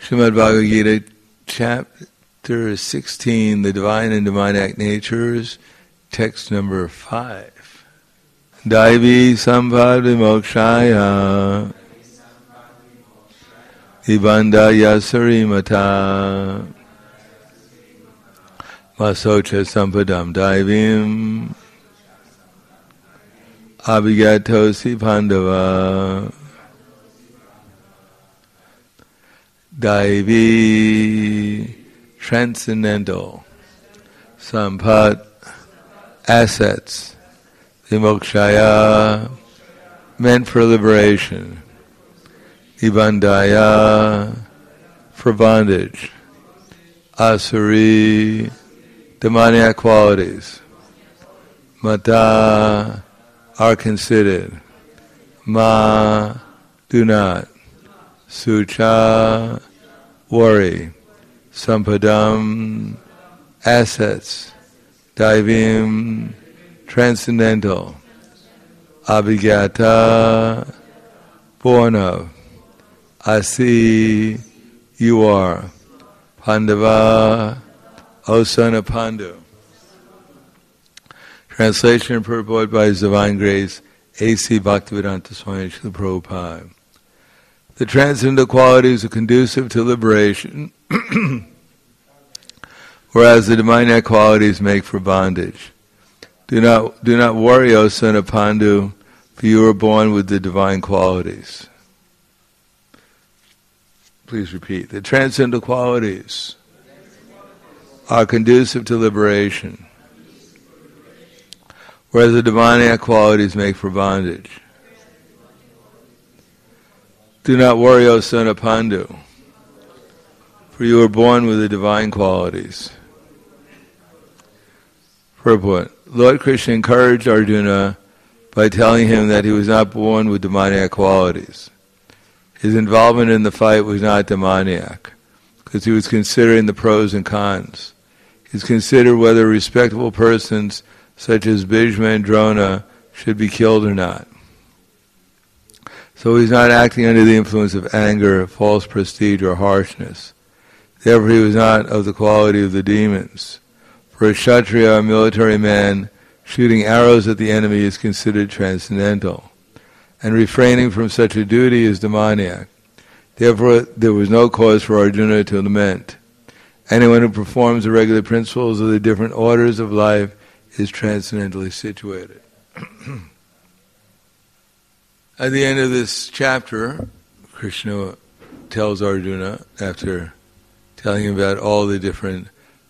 Srimad Bhagavad Gita, chapter 16, the Divine and Demoniac Natures, text number 5. Daivi Sampad Vimokshaya Ibandaya Sarimata Masocha Sampadam Daivim Abhigatosi Pandava Daivi, transcendental, Sampat, assets, Vimokshaya, meant for liberation, Nibandaya, for bondage, Asuri, demoniac qualities, Mata, are considered, Ma, do not, Sucha, worry, Sampadam, assets, Daivim, transcendental, Abhigata, born of, Asi, you are, Pandava, O son of Pandu. Translation and purport by His Divine Grace, A.C. Bhaktivedanta Swami Srila Prabhupada. The transcendental qualities are conducive to liberation, whereas the demoniac qualities make for bondage. Do not worry, O son of Pandu, for you are born with the divine qualities. Please repeat. The transcendental qualities are conducive to liberation, whereas the demoniac qualities make for bondage. Do not worry, O son of Pandu, for you are born with the divine qualities. Purport. Lord Krishna encouraged Arjuna by telling him that he was not born with demoniac qualities. His involvement in the fight was not demoniac, because he was considering the pros and cons. He considered whether respectable persons such as Bhishma and Drona should be killed or not. So he's not acting under the influence of anger, false prestige, or harshness. Therefore he was not of the quality of the demons. For a Kshatriya, a military man, shooting arrows at the enemy is considered transcendental, and refraining from such a duty is demoniac. Therefore there was no cause for Arjuna to lament. Anyone who performs the regular principles of the different orders of life is transcendently situated. At the end of this chapter, Krishna tells Arjuna, after telling him about all the different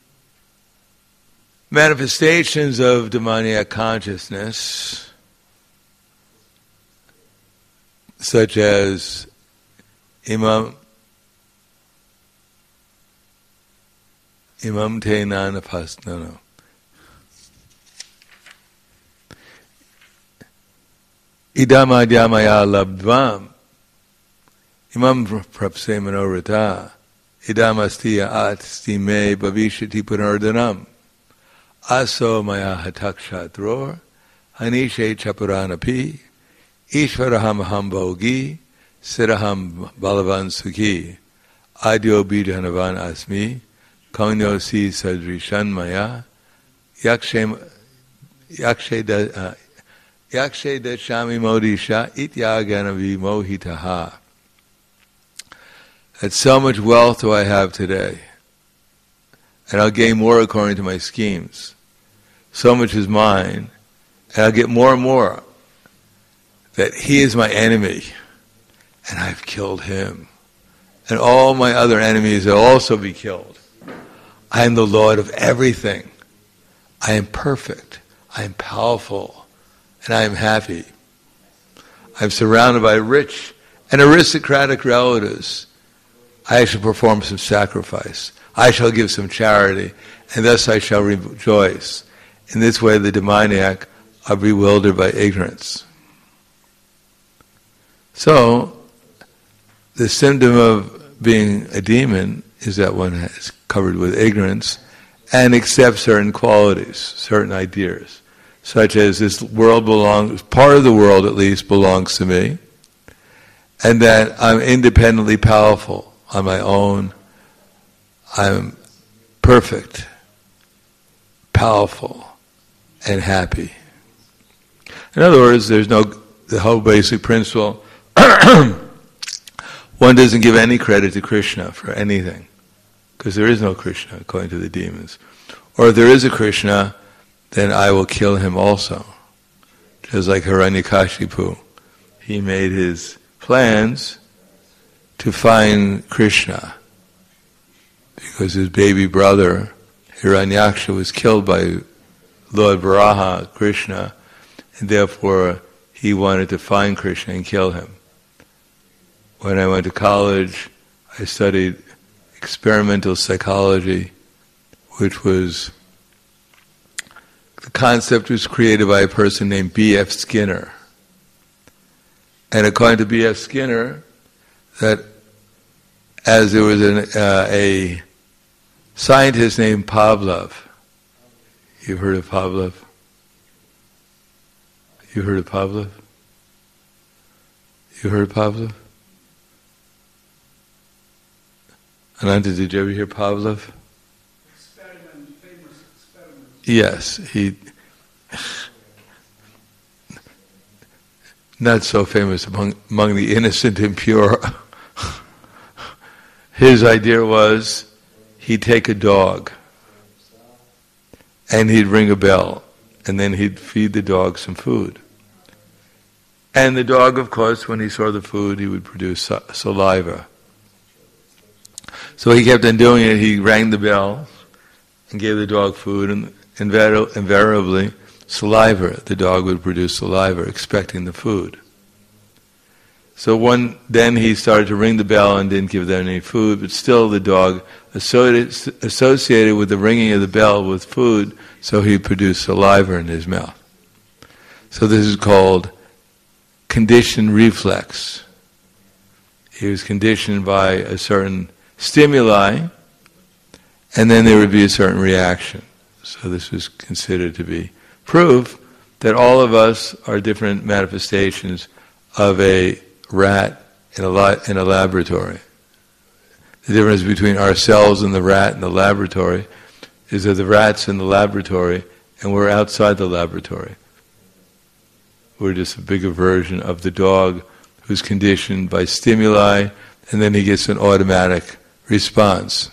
manifestations of demoniac consciousness, such as imam te nanapasnano. Idamadhyamaya labdvam imam prapse manorata idamastiya asti me bhavishati punardanam aso maya hatakshatror hanishe chapuranapi ishvaraham hambogi siraham balavan sukhi adyo bidhanavan asmi kaunyosi sadrishan maya yakshe dashami modisha ityaganavi mohitaha. That so much wealth do I have today, and I'll gain more according to my schemes. So much is mine, and I'll get more and more. That he is my enemy, and I've killed him. And all my other enemies will also be killed. I am the Lord of everything. I am perfect. I am powerful. And I am happy. I'm surrounded by rich and aristocratic relatives. I shall perform some sacrifice. I shall give some charity, and thus I shall rejoice. In this way the demoniac are bewildered by ignorance. So, the symptom of being a demon is that one is covered with ignorance and accepts certain qualities, certain ideas, such as this world belongs, part of the world at least belongs to me, and that I'm independently powerful. on my own. I'm perfect, powerful, and happy. In other words, the whole basic principle, one doesn't give any credit to Krishna for anything, because there is no Krishna, according to the demons. Or if there is a Krishna, then I will kill him also. Just like Hiranyakashipu. He made his plans to find Krishna, because his baby brother, Hiranyaksha, was killed by Lord Varaha, Krishna, and therefore he wanted to find Krishna and kill him. When I went to college, I studied experimental psychology, which was, the concept was created by a person named B.F. Skinner. And according to B.F. Skinner, that as there was a scientist named Pavlov. You've heard of Pavlov? You heard of Pavlov? You heard of Pavlov? Ananta, did you ever hear Pavlov? Famous experiment. Yes, he not so famous among the innocent and pure. His idea was he'd take a dog and he'd ring a bell and then he'd feed the dog some food. And the dog, of course, when he saw the food, he would produce saliva. So he kept on doing it. He rang the bell and gave the dog food, and invariably saliva. The dog would produce saliva, expecting the food. So then he started to ring the bell and didn't give them any food, but still the dog associated with the ringing of the bell with food, so he produced saliva in his mouth. So this is called conditioned reflex. He was conditioned by a certain stimuli, and then there would be a certain reaction. So this was considered to be proof that all of us are different manifestations of a rat in a laboratory. The difference between ourselves and the rat in the laboratory is that the rat's in the laboratory and we're outside the laboratory. We're just a bigger version of the dog who's conditioned by stimuli, and then he gets an automatic response.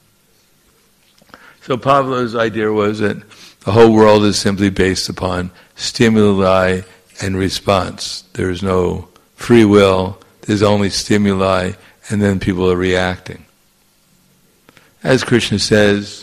So Pavlov's idea was that the whole world is simply based upon stimuli and response. There is no free will, there's only stimuli, and then people are reacting. As Krishna says,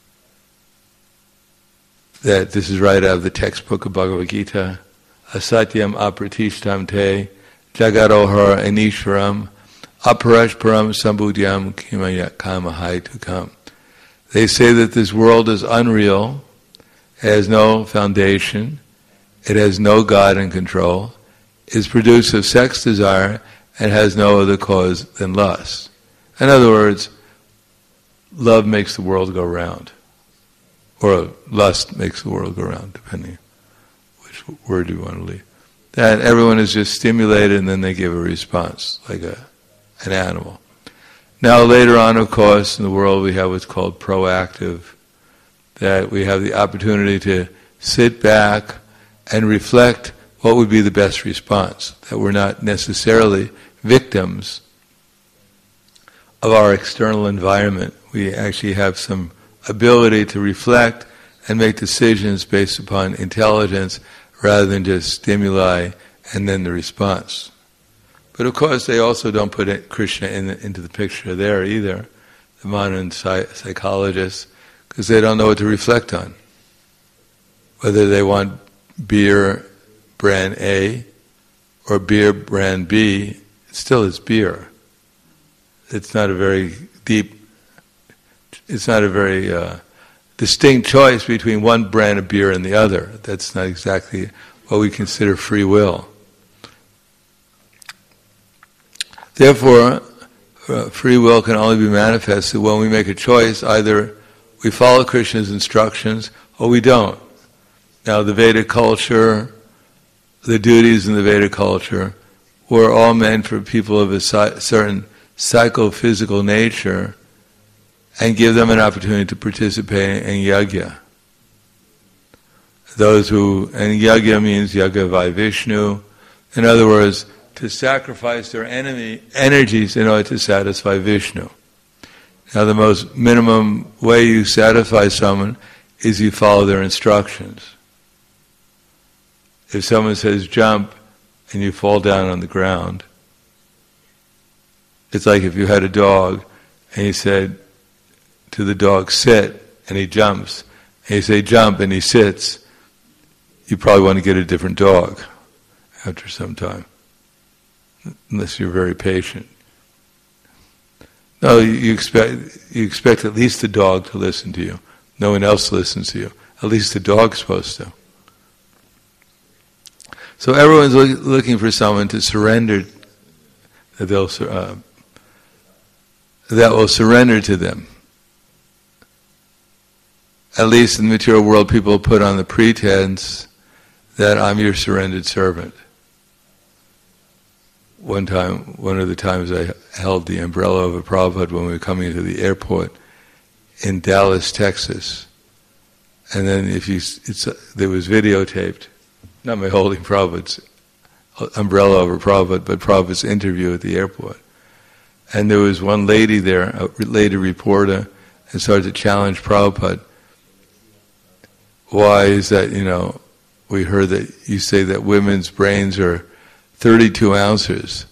that this is right out of the textbook of Bhagavad Gita, asatyam apratishtam te jagarohara anishwaram aparashparam sambudyam kimayat kamahai tukam. They say that this world is unreal, it has no foundation, it has no God in control, is produced of sex desire, and has no other cause than lust. In other words, love makes the world go round. Or lust makes the world go round, depending which word you want to leave. That everyone is just stimulated and then they give a response, like an animal. Now later on, of course, in the world we have what's called proactive, that we have the opportunity to sit back and reflect what would be the best response, that we're not necessarily victims of our external environment. We actually have some ability to reflect and make decisions based upon intelligence rather than just stimuli and then the response. But of course they also don't put Krishna into the picture there either, the modern psychologists, because they don't know what to reflect on. Whether they want beer brand A or beer brand B, still it's beer. It's not a very distinct choice between one brand of beer and the other. That's not exactly what we consider free will. Therefore, free will can only be manifested when we make a choice. Either we follow Krishna's instructions or we don't. Now the Vedic culture, the duties in the Vedic culture were all meant for people of a certain psychophysical nature and give them an opportunity to participate in yajna. And yajna means yajna vai Vishnu. In other words, to sacrifice their energies in order to satisfy Vishnu. Now the most minimum way you satisfy someone is you follow their instructions. If someone says jump and you fall down on the ground, it's like if you had a dog and you said to the dog sit and he jumps, and you say jump and he sits, you probably want to get a different dog after some time, unless you're very patient. No, you expect at least the dog to listen to you. No one else listens to you. At least the dog's supposed to. So everyone's looking for someone to surrender, that will surrender to them. At least in the material world, people put on the pretense that I'm your surrendered servant. One of the times I held the umbrella of a Prabhupada when we were coming to the airport in Dallas, Texas. And then there was videotaped, not my holding Prabhupada's umbrella over Prabhupada, but Prabhupada's interview at the airport. And there was one lady there, a lady reporter, and started to challenge Prabhupada. Why is that, we heard that you say that women's brains are 32 ounces.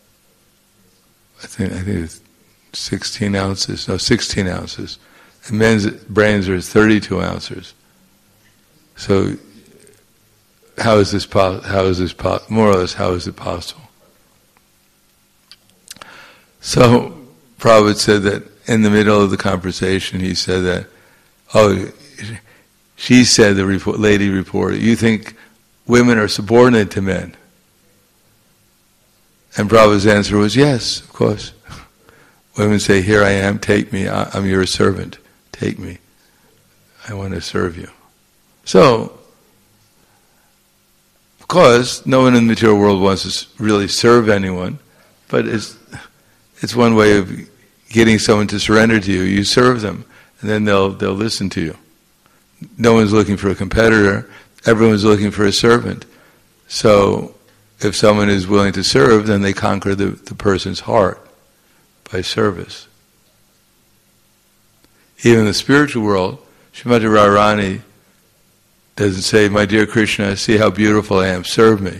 I think it's 16 ounces. No, 16 ounces. And men's brains are 32 ounces. So, how is this more or less, how is it possible? So, Prabhupada said that in the middle of the conversation, he said that, she said, the lady reporter, you think women are subordinate to men? And Prabhupada's answer was, yes, of course. Women say, here I am, take me, I'm your servant, take me. I want to serve you. So, of course, no one in the material world wants to really serve anyone, but it's one way of getting someone to surrender to you. You serve them, and then they'll listen to you. No one's looking for a competitor, everyone's looking for a servant. So, if someone is willing to serve, then they conquer the person's heart by service. Even in the spiritual world, Srimati Radharani doesn't say, my dear Krishna, see how beautiful I am, serve me.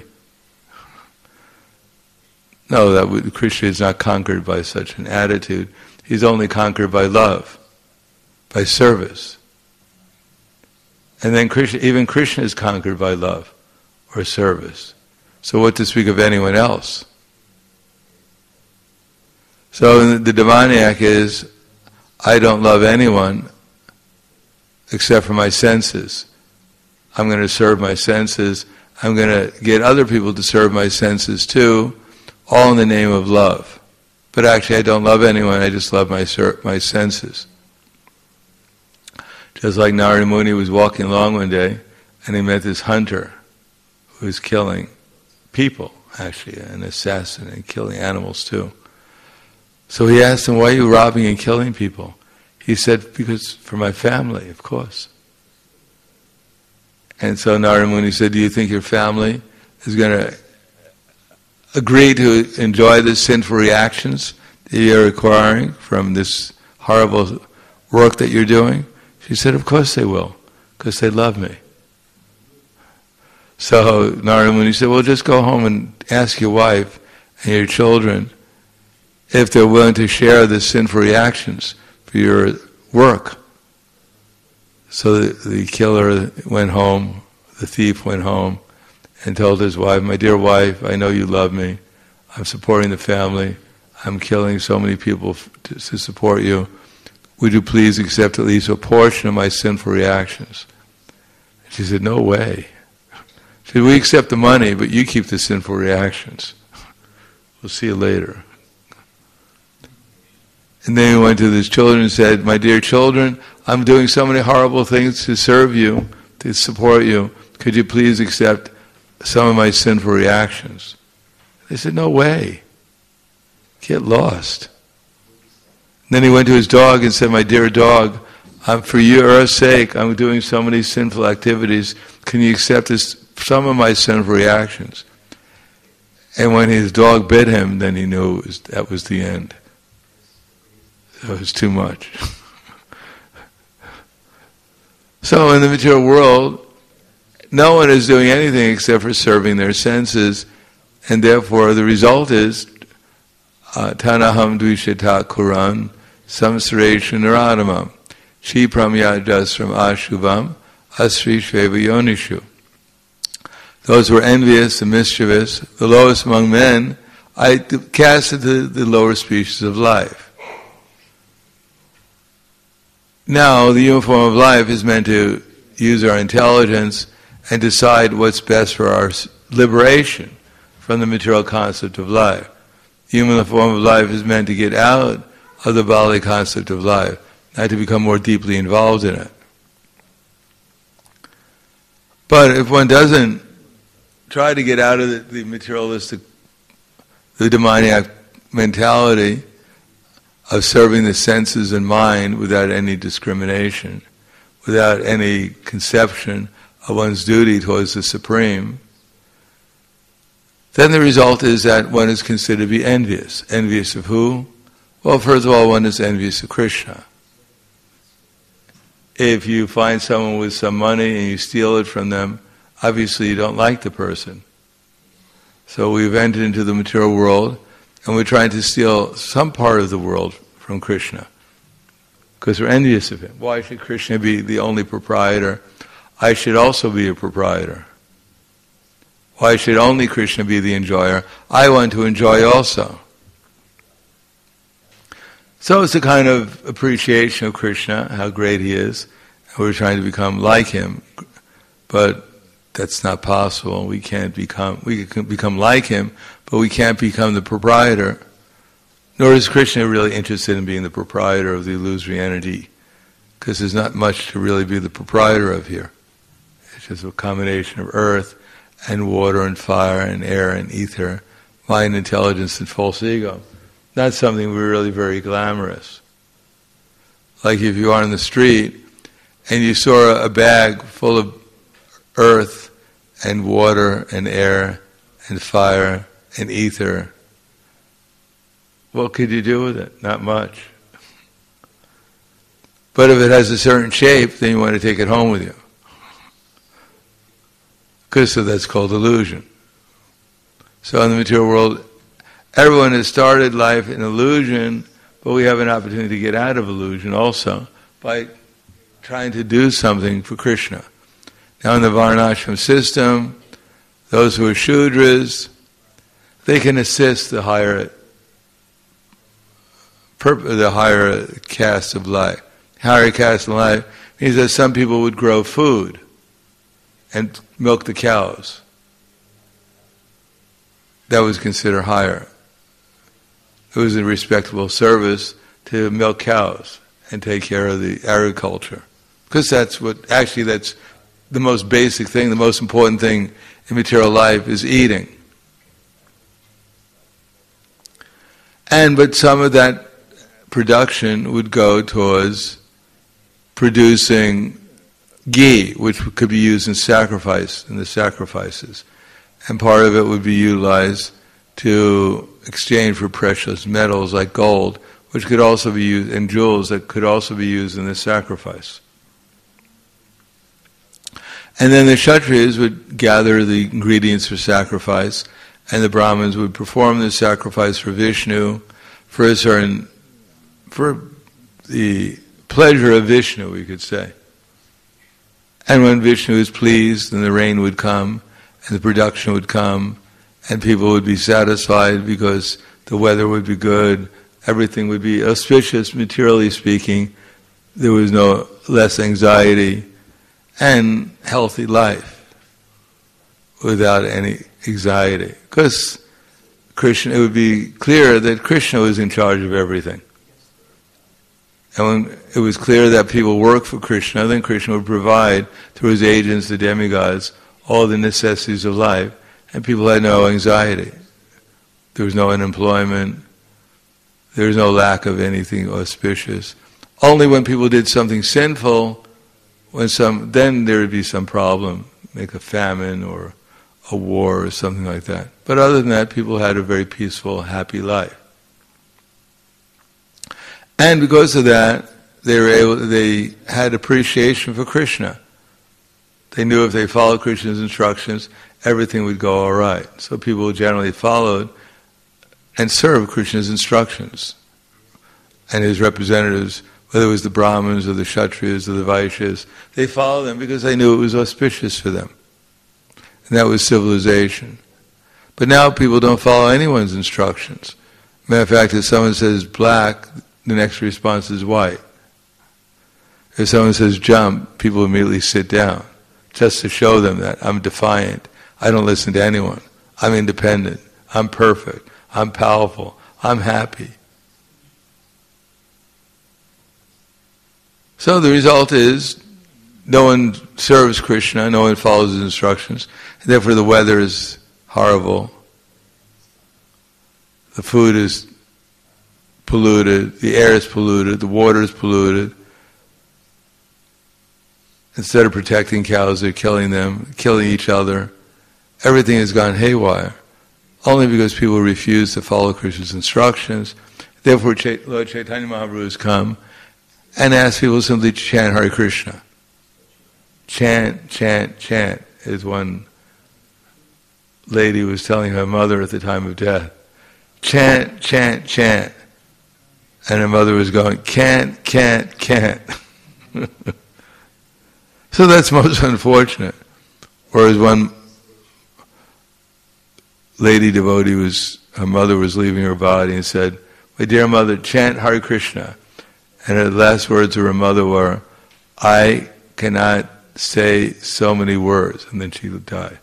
No, Krishna is not conquered by such an attitude. He's only conquered by love, by service. And then even Krishna is conquered by love or service. So what to speak of anyone else? So the demoniac is, I don't love anyone except for my senses. I'm going to serve my senses. I'm going to get other people to serve my senses too, all in the name of love. But actually I don't love anyone, I just love my senses. Just like Narada Muni was walking along one day and he met this hunter who was killing people, actually, an assassin, and killing animals too. So he asked him, why are you robbing and killing people? He said, because for my family, of course. And so Narada Muni said, do you think your family is going to agree to enjoy the sinful reactions that you're acquiring from this horrible work that you're doing? She said, of course they will, because they love me. So Narada Muni said, well, just go home and ask your wife and your children if they're willing to share the sinful reactions for your work. So the killer went home, the thief went home, and told his wife, my dear wife, I know you love me. I'm supporting the family. I'm killing so many people to support you. Would you please accept at least a portion of my sinful reactions? And she said, no way. She said, we accept the money, but you keep the sinful reactions. We'll see you later. And then he went to his children and said, my dear children, I'm doing so many horrible things to serve you, to support you. Could you please accept some of my sinful reactions? They said, no way. Get lost. Then he went to his dog and said, "My dear dog, for your sake, I'm doing so many sinful activities. Can you accept some of my sinful reactions?" And when his dog bit him, then he knew that was the end. So it was too much. So in the material world, no one is doing anything except for serving their senses, and therefore the result is tanaham dvishata kuran samsareshu naradamam shipram yajasram ashubam asri shveva yonishu. Those who are envious and mischievous, the lowest among men, I cast into the lower species of life. Now, the human form of life is meant to use our intelligence and decide what's best for our liberation from the material concept of life. The human form of life is meant to get out of the bodily concept of life, not to become more deeply involved in it. But if one doesn't try to get out of the materialistic, the demoniac mentality of serving the senses and mind without any discrimination, without any conception of one's duty towards the Supreme, then the result is that one is considered to be envious. Envious of who? Well, first of all, one is envious of Krishna. If you find someone with some money and you steal it from them, obviously you don't like the person. So we've entered into the material world and we're trying to steal some part of the world from Krishna because we're envious of him. Why should Krishna be the only proprietor? I should also be a proprietor. Why should only Krishna be the enjoyer? I want to enjoy also. So it's a kind of appreciation of Krishna, how great he is, and we're trying to become like him, but that's not possible. We can become like him, but we can't become the proprietor. Nor is Krishna really interested in being the proprietor of the illusory entity, because there's not much to really be the proprietor of here. It's just a combination of earth and water and fire and air and ether, mind, intelligence, and false ego. Not something really very glamorous. Like if you are on the street and you saw a bag full of earth and water and air and fire and ether, what could you do with it? Not much. But if it has a certain shape, then you want to take it home with you. Because so that's called illusion. So in the material world, everyone has started life in illusion, but we have an opportunity to get out of illusion also by trying to do something for Krishna. Now in the Varnashram system, those who are Shudras, they can assist the higher caste of life. Higher caste of life means that some people would grow food and milk the cows. That was considered higher. It was a respectable service to milk cows and take care of the agriculture. Because that's the most basic thing, the most important thing in material life is eating. But some of that production would go towards producing ghee, which could be used in the sacrifices. And part of it would be utilized to exchange for precious metals like gold, which could also be used, and jewels that could also be used in the sacrifice. And then the Kshatriyas would gather the ingredients for sacrifice, and the Brahmins would perform the sacrifice for Vishnu, for the pleasure of Vishnu, we could say. And when Vishnu is pleased, then the rain would come, and the production would come, and people would be satisfied because the weather would be good, everything would be auspicious, materially speaking. There was no less anxiety, and healthy life without any anxiety. Because Krishna, it would be clear that Krishna was in charge of everything. And when it was clear that people work for Krishna, then Krishna would provide through his agents, the demigods, all the necessities of life, and people had no anxiety. There was no unemployment. There was no lack of anything auspicious. Only when people did something sinful, then there would be some problem, like a famine or a war or something like that. But other than that, people had a very peaceful, happy life. And because of that, they had appreciation for Krishna. They knew if they followed Krishna's instructions, everything would go all right. So people generally followed and served Krishna's instructions. And his representatives, whether it was the Brahmins or the Kshatriyas or the Vaishyas, they followed them because they knew it was auspicious for them. And that was civilization. But now people don't follow anyone's instructions. Matter of fact, if someone says black, the next response is white. If someone says jump, people immediately sit down, just to show them that I'm defiant. I don't listen to anyone. I'm independent. I'm perfect. I'm powerful. I'm happy. So the result is, no one serves Krishna, no one follows his instructions, and therefore the weather is horrible, the food is polluted, the air is polluted, the water is polluted. Instead of protecting cows, they're killing them, killing each other. Everything has gone haywire, only because people refuse to follow Krishna's instructions. Therefore Lord Chaitanya Mahaprabhu has come and asked people simply to chant Hare Krishna. Chant, chant, chant, as one lady was telling her mother at the time of death. Chant, chant, chant. And her mother was going, can't. So that's most unfortunate. Whereas one lady devotee her mother was leaving her body and said, my dear mother, chant Hare Krishna. And her last words of her mother were, I cannot say so many words. And then she died.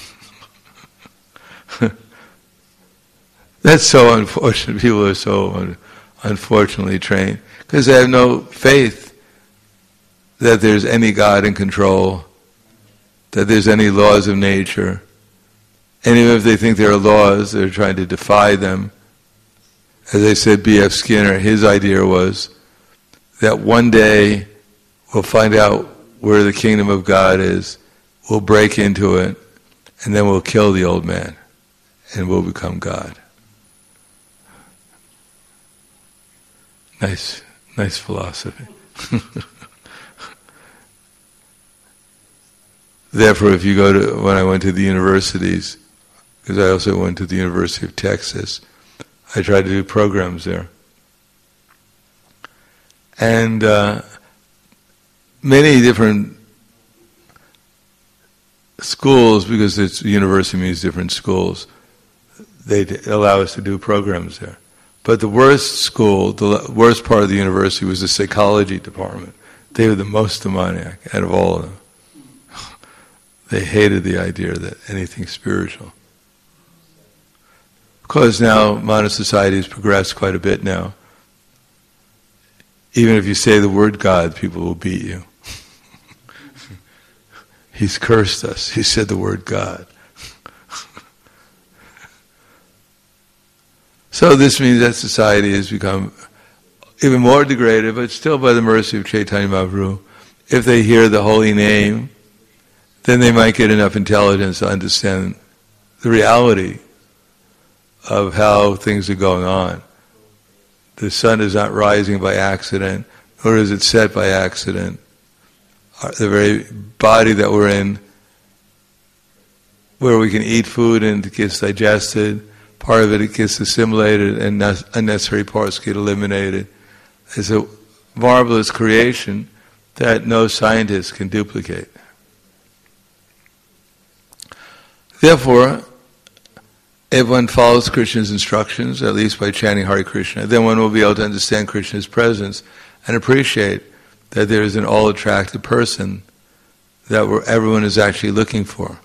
That's so unfortunate. People are so unfortunately trained because they have no faith that there's any God in control, that there's any laws of nature. And even if they think there are laws, they're trying to defy them. As I said, B.F. Skinner, his idea was that one day we'll find out where the kingdom of God is, we'll break into it, and then we'll kill the old man, and we'll become God. Nice philosophy. Therefore, if you go when I went to the universities, because I also went to the University of Texas, I tried to do programs there. And many different schools, because it's university means different schools, they allow us to do programs there. But the worst school, the worst part of the university was the psychology department. They were the most demoniac out of all of them. They hated the idea that anything spiritual. Because now modern society has progressed quite a bit now. Even if you say the word God, people will beat you. He's cursed us. He said the word God. So this means that society has become even more degraded, but still by the mercy of Chaitanya Mahaprabhu, if they hear the holy name, then they might get enough intelligence to understand the reality of how things are going on. The sun is not rising by accident, nor is it set by accident. The very body that we're in, where we can eat food and it gets digested, part of it gets assimilated and unnecessary parts get eliminated. It's a marvelous creation that no scientist can duplicate. Therefore, if one follows Krishna's instructions, at least by chanting Hare Krishna, then one will be able to understand Krishna's presence and appreciate that there is an all-attractive person that everyone is actually looking for.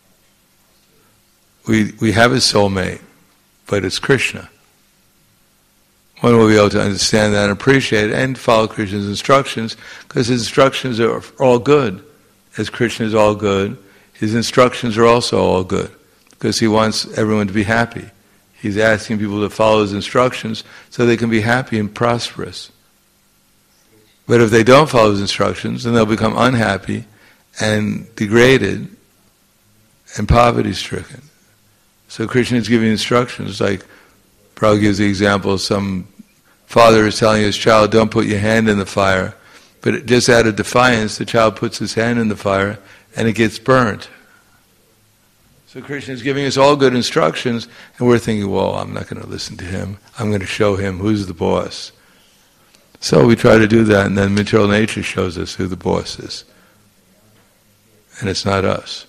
We have a soulmate, but it's Krishna. One will be able to understand that and appreciate it and follow Krishna's instructions, because his instructions are all good. As Krishna is all good, his instructions are also all good, because he wants everyone to be happy. He's asking people to follow his instructions so they can be happy and prosperous. But if they don't follow his instructions, then they'll become unhappy and degraded and poverty-stricken. So Krishna is giving instructions, like Prabhupada gives the example, some father is telling his child, don't put your hand in the fire, but just out of defiance, the child puts his hand in the fire and it gets burnt. So Krishna is giving us all good instructions, and we're thinking, well, I'm not going to listen to him. I'm going to show him who's the boss. So we try to do that, and then material nature shows us who the boss is. And it's not us.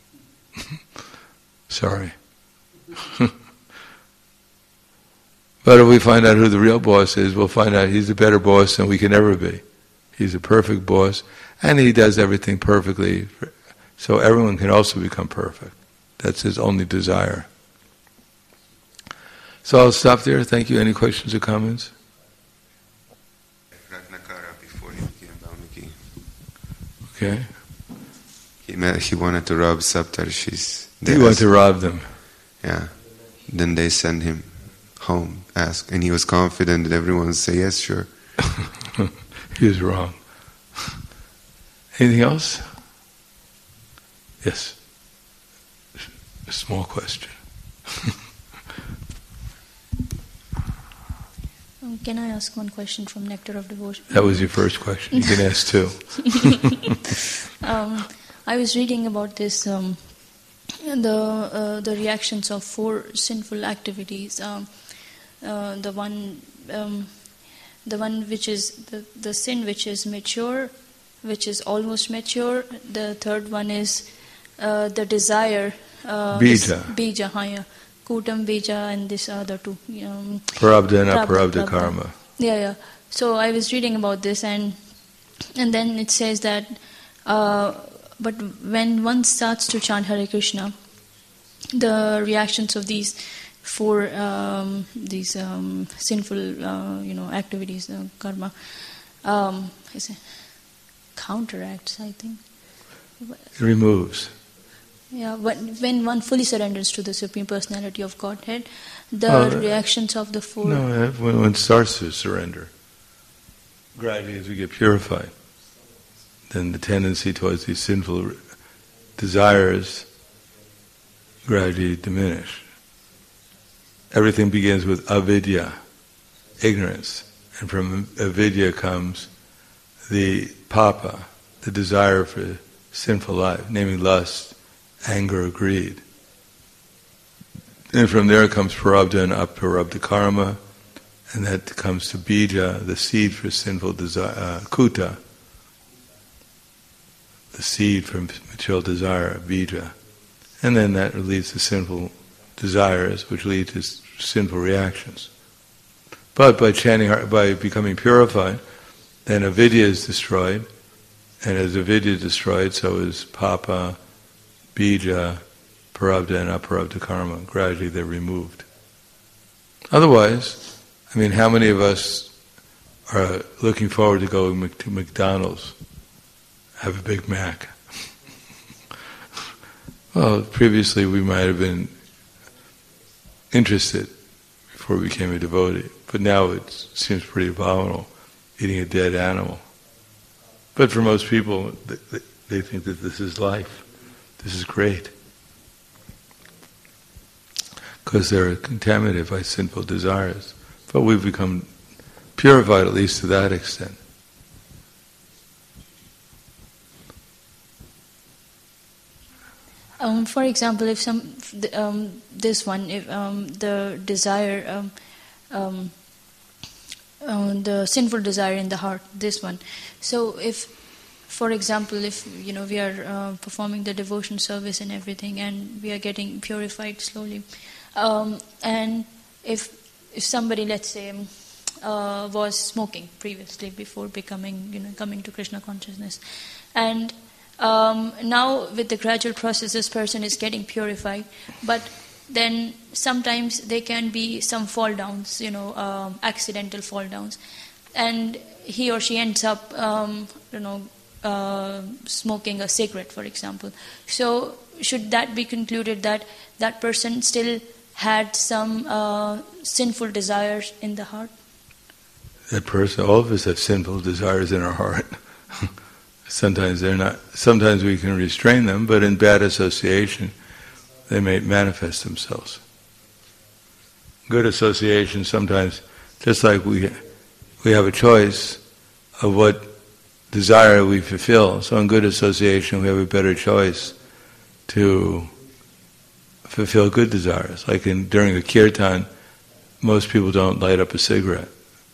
Sorry. But if we find out who the real boss is, we'll find out he's a better boss than we can ever be. He's a perfect boss, and he does everything perfectly, so everyone can also become perfect. That's his only desire. So I'll stop there. Thank you. Any questions or comments? Ratnakara, before he became Valmiki. Okay. He wanted to rob Saptarshis. He wanted to rob them. Yeah. Then they send him home, and he was confident that everyone would say, yes, sure. He was wrong. Anything else? Yes. A small question. Can I ask one question from Nectar of Devotion? That was your first question. You can ask two. I was reading about this, the reactions of 4 sinful activities. The one which is the sin which is mature, which is almost mature. The third one is the desire. Bija. Bija, yeah. Kutam, Bija, and this other two. Prarabdha and aprarabdha karma. Yeah. So I was reading about this, and then it says that, but when one starts to chant Hare Krishna, the reactions of these 4 sinful activities, karma, counteracts, I think. It removes. Yeah, but when one fully surrenders to the Supreme Personality of Godhead, the reactions of the 4... No, when one starts to surrender, gradually as we get purified, then the tendency towards these sinful desires gradually diminish. Everything begins with avidya, ignorance, and from avidya comes the papa, the desire for sinful life, namely lust, anger, greed. And from there comes prarabdha and aprarabdha karma, and that comes to bija, the seed for sinful desire, kuta, the seed for material desire, bija. And then that leads to sinful desires, which lead to sinful reactions. But by becoming purified, then avidya is destroyed, and as avidya is destroyed, so is papa, bija, prarabdha and aprarabdha karma. Gradually they're removed. Otherwise, how many of us are looking forward to going to McDonald's, have a Big Mac? Well, previously we might have been interested before we became a devotee, but now it seems pretty abominable, eating a dead animal. But for most people, they think that this is life. This is great. Because they're contaminated by sinful desires. But we've become purified, at least to that extent. For example, if the desire, the sinful desire in the heart, this one. So if, for example, if we are performing the devotion service and everything, and we are getting purified slowly, and if somebody, let's say, was smoking previously before coming to Krishna consciousness, and now with the gradual process, this person is getting purified, but then sometimes there can be some fall downs, accidental fall downs, and he or she ends up, smoking a cigarette, for example. So should that be concluded that that person still had some sinful desires in the heart? That person, all of us have sinful desires in our heart. Sometimes they're not. Sometimes we can restrain them, but in bad association, they may manifest themselves. Good association, sometimes, just like we have a choice of what desire we fulfill. So in good association, we have a better choice to fulfill good desires. Like during a kirtan, most people don't light up a cigarette.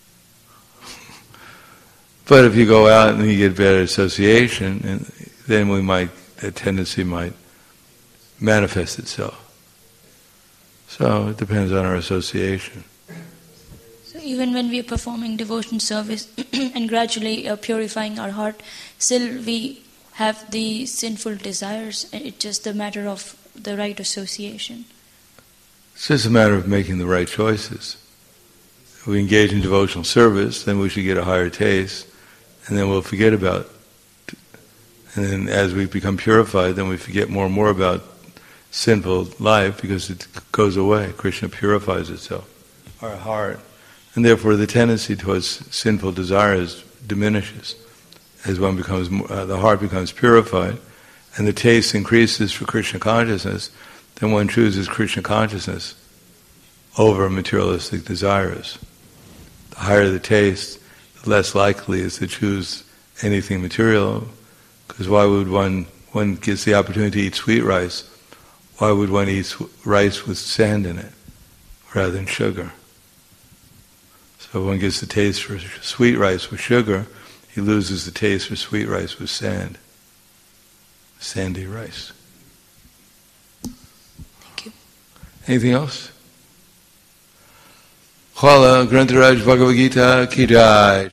But if you go out and you get better association, and then that tendency might manifest itself. So it depends on our association. So even when we are performing devotion service and gradually purifying our heart, still we have the sinful desires, and it's just a matter of the right association. It's just a matter of making the right choices. If we engage in devotional service, then we should get a higher taste, and then we'll forget about it. And then as we become purified, then we forget more and more about sinful life because it goes away. Krishna purifies itself, our heart. And therefore the tendency towards sinful desires diminishes. As one becomes, the heart becomes purified, and the taste increases for Krishna consciousness, then one chooses Krishna consciousness over materialistic desires. The higher the taste, the less likely is to choose anything material, because why would one gets the opportunity to eat sweet rice, why would one eat rice with sand in it rather than sugar? So one gets the taste for sweet rice with sugar, he loses the taste for sweet rice with sand. Sandy rice. Thank you. Anything else? Khala Grantaraj Bhagavad Gita Ki Jai.